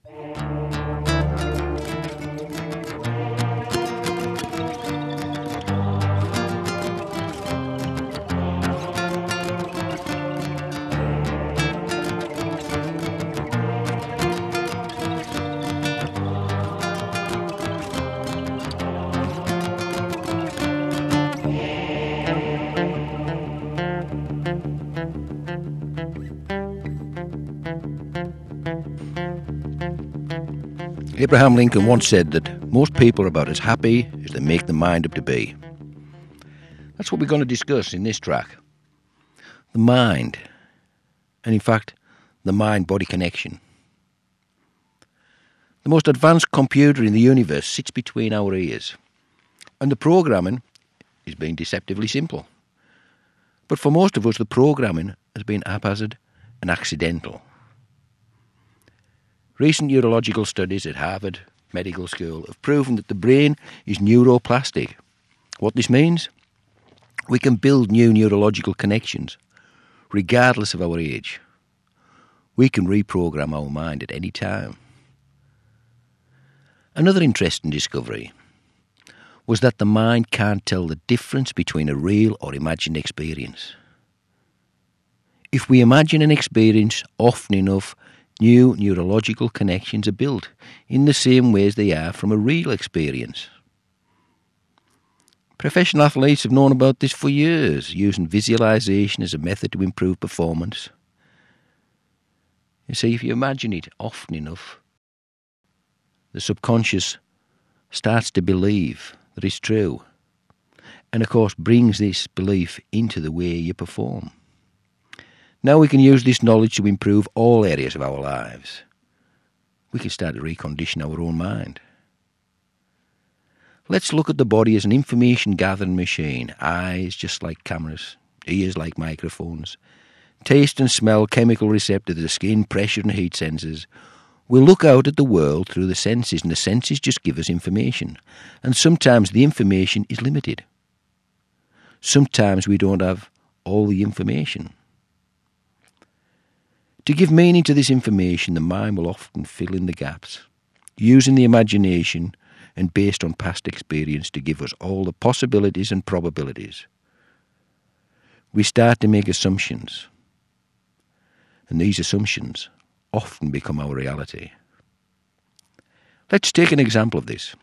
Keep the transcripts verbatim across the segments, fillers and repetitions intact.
Abraham Lincoln once said that most people are about as happy as they make their mind up to be. That's what we're going to discuss in this track. The mind, and in fact, the mind-body connection. The most advanced computer in the universe sits between our ears, and the programming is being deceptively simple. But for most of us, the programming has been haphazard and accidental. Recent neurological studies at Harvard Medical School have proven that the brain is neuroplastic. What this means? We can build new neurological connections, regardless of our age. We can reprogram our mind at any time. Another interesting discovery was that the mind can't tell the difference between a real or imagined experience. If we imagine an experience often enough, new neurological connections are built in the same way as they are from a real experience. Professional athletes have known about this for years, using visualization as a method to improve performance. You see, if you imagine it often enough, the subconscious starts to believe that it's true, and of course brings this belief into the way you perform. Now we can use this knowledge to improve all areas of our lives. We can start to recondition our own mind. Let's look at the body as an information gathering machine. Eyes just like cameras, ears like microphones, taste and smell chemical receptors, the skin, pressure and heat sensors. We look out at the world through the senses, and the senses just give us information. And sometimes the information is limited. Sometimes we don't have all the information. To give meaning to this information, the mind will often fill in the gaps, using the imagination and based on past experience to give us all the possibilities and probabilities. We start to make assumptions, and these assumptions often become our reality. Let's take an example of this.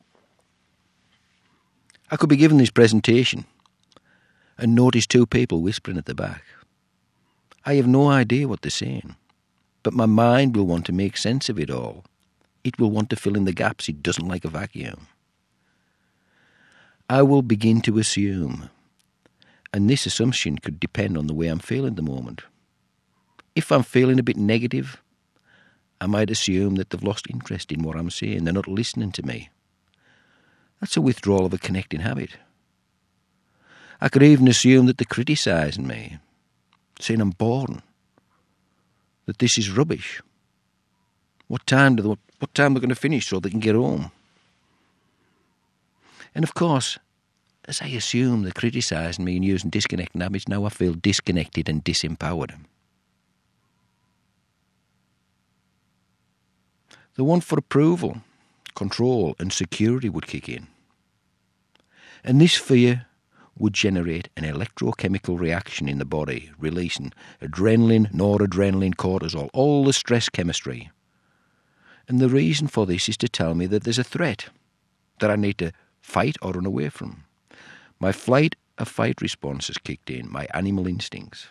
I could be given this presentation and notice two people whispering at the back. I have no idea what they're saying, but my mind will want to make sense of it all. It will want to fill in the gaps. It doesn't like a vacuum. I will begin to assume, and this assumption could depend on the way I'm feeling at the moment. If I'm feeling a bit negative, I might assume that they've lost interest in what I'm saying. They're not listening to me. That's a withdrawal of a connecting habit. I could even assume that they're criticising me, saying I'm boring, that this is rubbish. What time do they, what time they're going to finish so they can get home? And of course, as I assume they're criticising me and using disconnecting habits, now I feel disconnected and disempowered. The want for approval, control and security would kick in. And this fear would generate an electrochemical reaction in the body, releasing adrenaline, noradrenaline, cortisol, all the stress chemistry. And the reason for this is to tell me that there's a threat that I need to fight or run away from. My flight or fight response has kicked in, my animal instincts.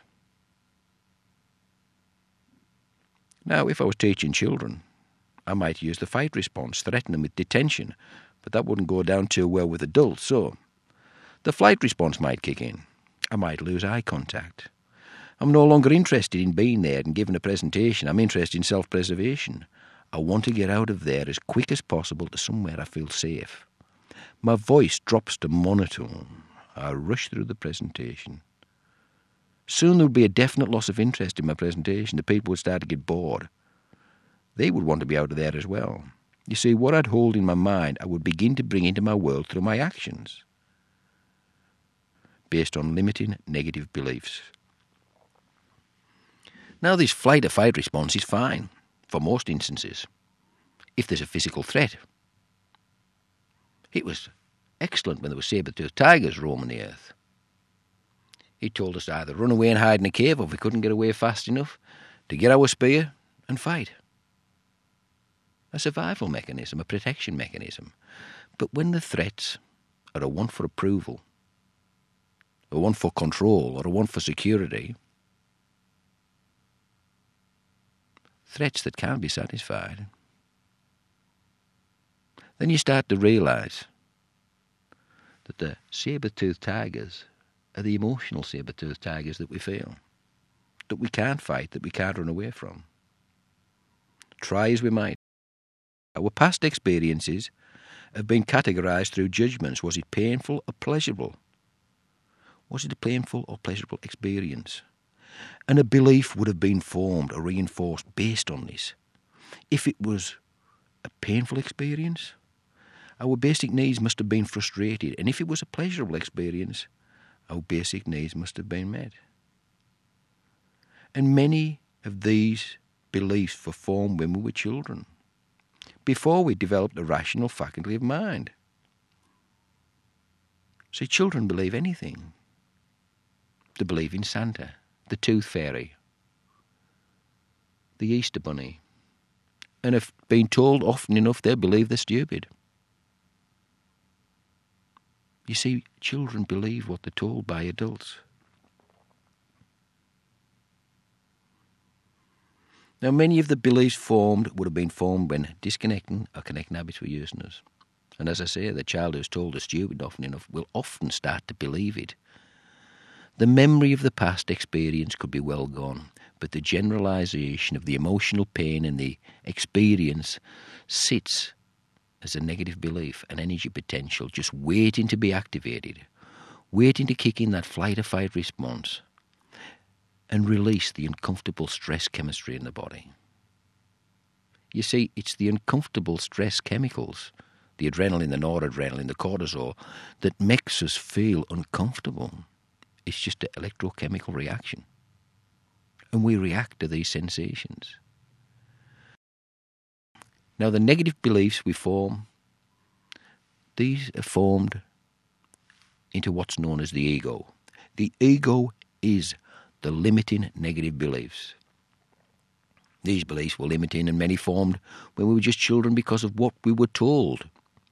Now, if I was teaching children, I might use the fight response, threaten them with detention, but that wouldn't go down too well with adults, so the flight response might kick in. I might lose eye contact. I'm no longer interested in being there and giving a presentation. I'm interested in self-preservation. I want to get out of there as quick as possible to somewhere I feel safe. My voice drops to monotone. I rush through the presentation. Soon there would be a definite loss of interest in my presentation. The people would start to get bored. They would want to be out of there as well. You see, what I'd hold in my mind, I would begin to bring into my world through my actions, based on limiting negative beliefs. Now, this flight or fight response is fine for most instances. if there's a physical threat. It was excellent when there were saber-toothed tigers roaming the earth. He told us to either run away and hide in a cave, or if we couldn't get away fast enough, to get our spear and fight. A survival mechanism, a protection mechanism. But when the threats are a want for approval, a want for control, or a want for security, threats that can't be satisfied, then you start to realise that the saber-toothed tigers are the emotional saber-toothed tigers that we feel, that we can't fight, that we can't run away from. Try as we might. Our past experiences have been categorised through judgments. Was it painful or pleasurable? Was it a painful or pleasurable experience? And a belief would have been formed or reinforced based on this. If it was a painful experience, our basic needs must have been frustrated. And if it was a pleasurable experience, our basic needs must have been met. And many of these beliefs were formed when we were children, before we developed a rational faculty of mind. See, children believe anything. They believe in Santa, the Tooth Fairy, the Easter Bunny, and if been told often enough, they believe they're stupid. You see, children believe what they're told by adults. Now, many of the beliefs formed would have been formed when disconnecting or connecting habits were using us. And as I say, the child who's told they're stupid often enough will often start to believe it. The memory of the past experience could be well gone, but the generalisation of the emotional pain in the experience sits as a negative belief, an energy potential just waiting to be activated, waiting to kick in that flight or fight response and release the uncomfortable stress chemistry in the body. You see, it's the uncomfortable stress chemicals, the adrenaline, the noradrenaline, the cortisol, that makes us feel uncomfortable. It's just an electrochemical reaction. And we react to these sensations. Now, the negative beliefs we form, these are formed into what's known as the ego. The ego is the limiting negative beliefs. These beliefs were limiting and many formed when we were just children because of what we were told.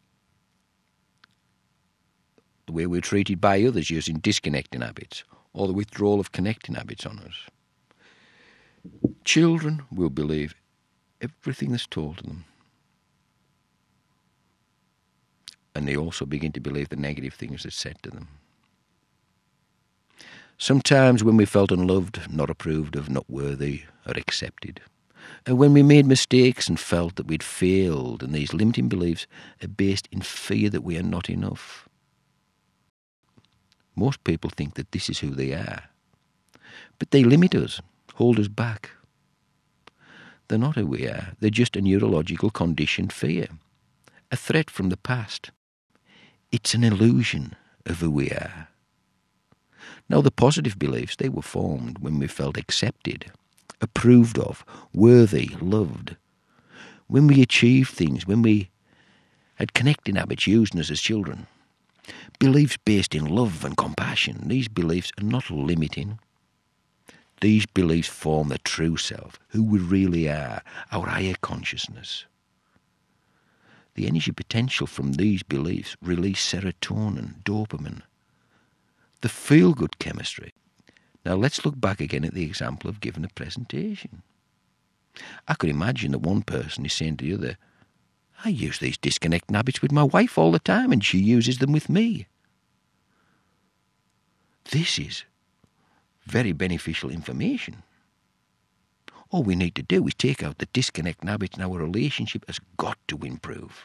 The way we were treated by others using disconnecting habits, or the withdrawal of connecting habits on us. Children will believe everything that's told to them. And they also begin to believe the negative things that's said to them. Sometimes when we felt unloved, not approved of, not worthy or accepted. And when we made mistakes and felt that we'd failed, and these limiting beliefs are based in fear that we are not enough. Most people think that this is who they are. But they limit us, hold us back. They're not who we are. They're just a neurological conditioned fear, a threat from the past. It's an illusion of who we are. Now, the positive beliefs, they were formed when we felt accepted, approved of, worthy, loved. When we achieved things, when we had connecting habits using us as children. Beliefs based in love and compassion. These beliefs are not limiting. These beliefs form the true self, who we really are, our higher consciousness. The energy potential from these beliefs release serotonin, dopamine, the feel-good chemistry. Now let's look back again at the example of giving a presentation. I could imagine that one person is saying to the other, I use these disconnecting habits with my wife all the time and she uses them with me. This is very beneficial information. All we need to do is take out the disconnecting habits and our relationship has got to improve.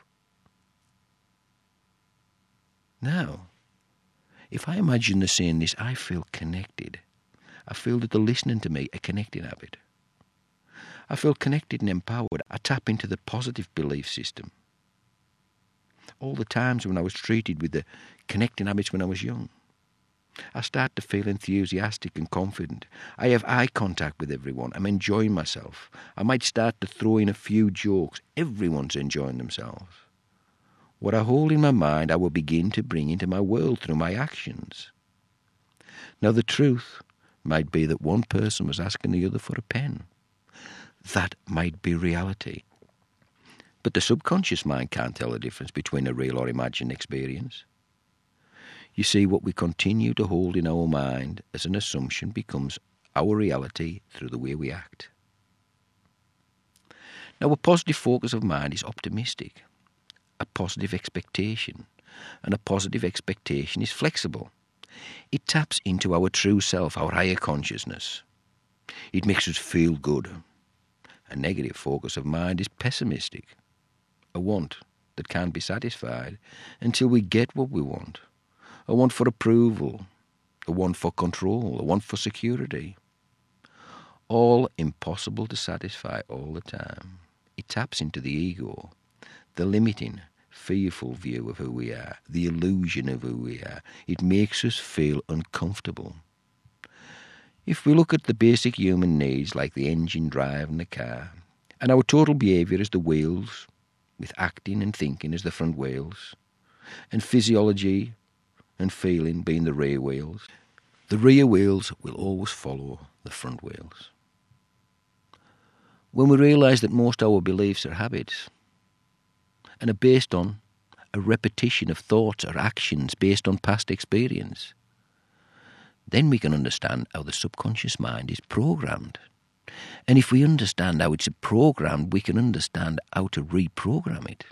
Now, if I imagine the saying this, I feel connected. I feel that the listening to me a connecting habit. I feel connected and empowered. I tap into the positive belief system. All the times when I was treated with the connecting habits when I was young. I start to feel enthusiastic and confident. I have eye contact with everyone. I'm enjoying myself. I might start to throw in a few jokes. Everyone's enjoying themselves. What I hold in my mind, I will begin to bring into my world through my actions. Now, the truth might be that one person was asking the other for a pen. That might be reality. But the subconscious mind can't tell the difference between a real or imagined experience. You see, what we continue to hold in our mind as an assumption becomes our reality through the way we act. Now, a positive focus of mind is optimistic, a positive expectation, and a positive expectation is flexible. It taps into our true self, our higher consciousness. It makes us feel good. A negative focus of mind is pessimistic, a want that can't be satisfied until we get what we want. A want for approval, a want for control, a want for security. All impossible to satisfy all the time. It taps into the ego, the limiting, fearful view of who we are, the illusion of who we are. It makes us feel uncomfortable. If we look at the basic human needs like the engine driving the car, and our total behaviour as the wheels, with acting and thinking as the front wheels, and physiology and feeling being the rear wheels, the rear wheels will always follow the front wheels. When we realise that most of our beliefs are habits and are based on a repetition of thoughts or actions based on past experience, then we can understand how the subconscious mind is programmed. And if we understand how it's programmed, we can understand how to reprogram it.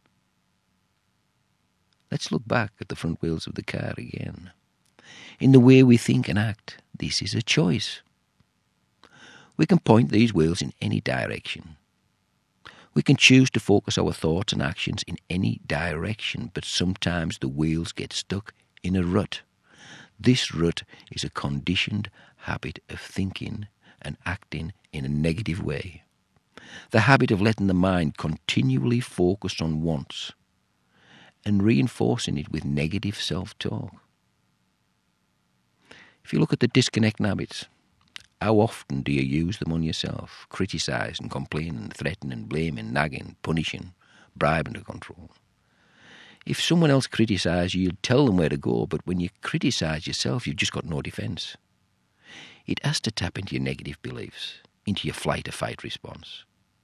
Let's look back at the front wheels of the car again. In the way we think and act, this is a choice. We can point these wheels in any direction. We can choose to focus our thoughts and actions in any direction, but sometimes the wheels get stuck in a rut. This rut is a conditioned habit of thinking and acting in a negative way. The habit of letting the mind continually focus on wants and reinforcing it with negative self-talk. If you look at the disconnecting habits, how often do you use them on yourself? Criticising, complaining, threatening, blaming, nagging, punishing, bribing to control. If someone else criticises you, you'll tell them where to go, but when you criticise yourself, you've just got no defence. It has to tap into your negative beliefs, into your flight or fight response.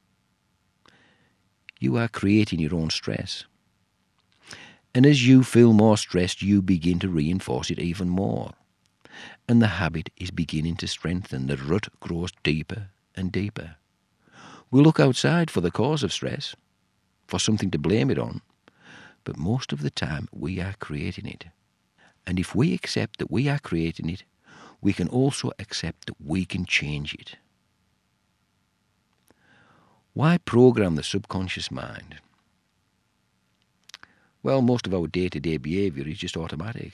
You are creating your own stress. And as you feel more stressed, you begin to reinforce it even more. And the habit is beginning to strengthen. The rut grows deeper and deeper. We look outside for the cause of stress, for something to blame it on, but most of the time we are creating it. And if we accept that we are creating it, we can also accept that we can change it. Why program the subconscious mind? Well, most of our day-to-day behaviour is just automatic.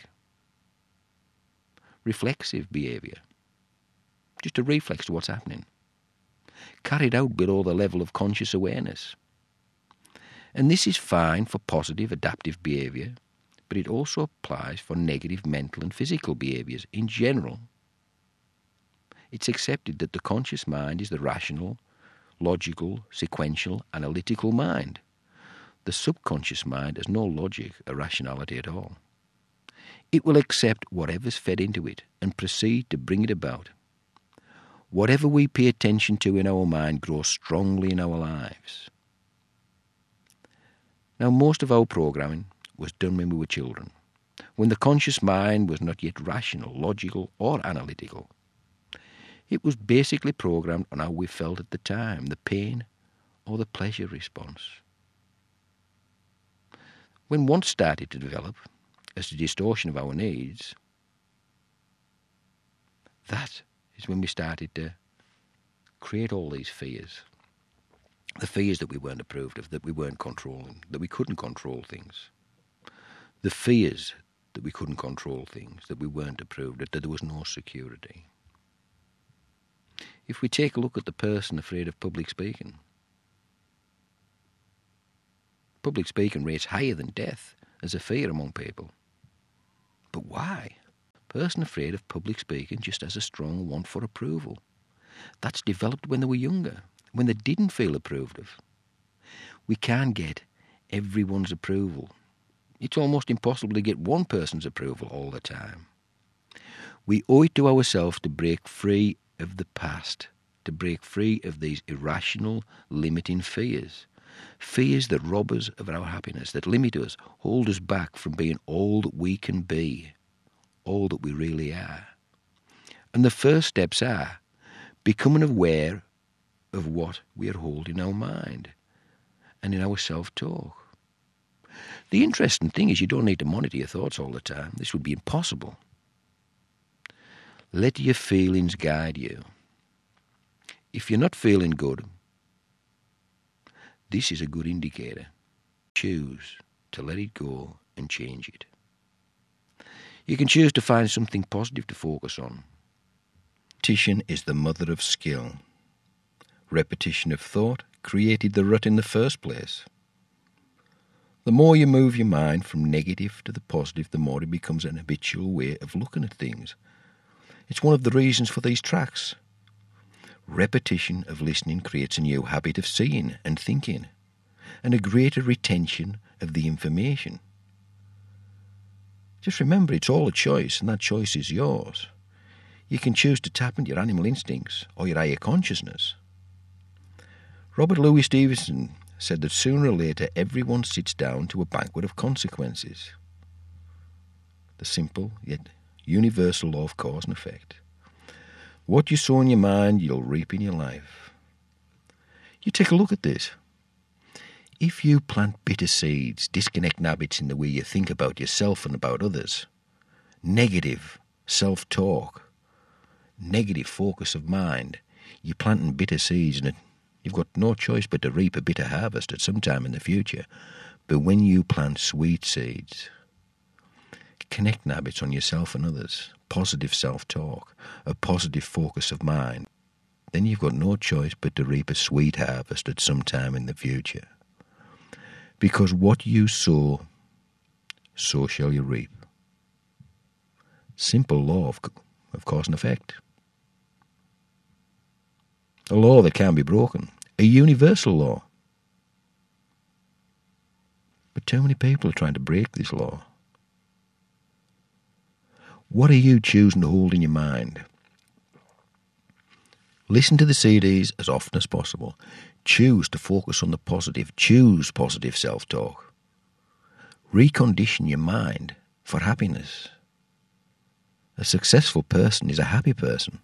Reflexive behaviour. Just a reflex to what's happening. Carried out below the level of conscious awareness. And this is fine for positive adaptive behaviour, but it also applies for negative mental and physical behaviours in general. It's accepted that the conscious mind is the rational, logical, sequential, analytical mind. The subconscious mind has no logic or rationality at all. It will accept whatever's fed into it and proceed to bring it about. Whatever we pay attention to in our mind grows strongly in our lives. Now, most of our programming was done when we were children, when the conscious mind was not yet rational, logical, or analytical. It was basically programmed on how we felt at the time, the pain or the pleasure response. When wants started to develop as a distortion of our needs, that is when we started to create all these fears. The fears that we weren't approved of, that we weren't controlling, that we couldn't control things. The fears that we couldn't control things, that we weren't approved of, that there was no security. If we take a look at the person afraid of public speaking, public speaking rates higher than death as a fear among people. But why? A person afraid of public speaking just has a strong want for approval. That's developed when they were younger, when they didn't feel approved of. We can't get everyone's approval. It's almost impossible to get one person's approval all the time. We owe it to ourselves to break free of the past, to break free of these irrational, limiting fears. Fears that rob us of our happiness, that limit us, hold us back from being all that we can be, all that we really are. And the first steps are becoming aware of what we are holding in our mind and in our self-talk. The interesting thing is you don't need to monitor your thoughts all the time. This would be impossible. Let your feelings guide you. If you're not feeling good, this is a good indicator. Choose to let it go and change it. You can choose to find something positive to focus on. Repetition is the mother of skill. Repetition of thought created the rut in the first place. The more you move your mind from negative to the positive, the more it becomes an habitual way of looking at things. It's one of the reasons for these tracks. Repetition of listening creates a new habit of seeing and thinking, and a greater retention of the information. Just remember, it's all a choice, and that choice is yours. You can choose to tap into your animal instincts or your higher consciousness. Robert Louis Stevenson said that sooner or later everyone sits down to a banquet of consequences. The simple yet universal law of cause and effect. What you sow in your mind, you'll reap in your life. You take a look at this. If you plant bitter seeds, disconnecting habits in the way you think about yourself and about others, negative self-talk, negative focus of mind, you're planting bitter seeds, and it, you've got no choice but to reap a bitter harvest at some time in the future. But when you plant sweet seeds, connecting habits on yourself and others, positive self-talk, a positive focus of mind, then you've got no choice but to reap a sweet harvest at some time in the future. Because what you sow, so shall you reap. Simple law of, of cause and effect. A law that can't be broken. A universal law. But too many people are trying to break this law. What are you choosing to hold in your mind? Listen to the C Ds as often as possible. Choose to focus on the positive. Choose positive self-talk. Recondition your mind for happiness. A successful person is a happy person.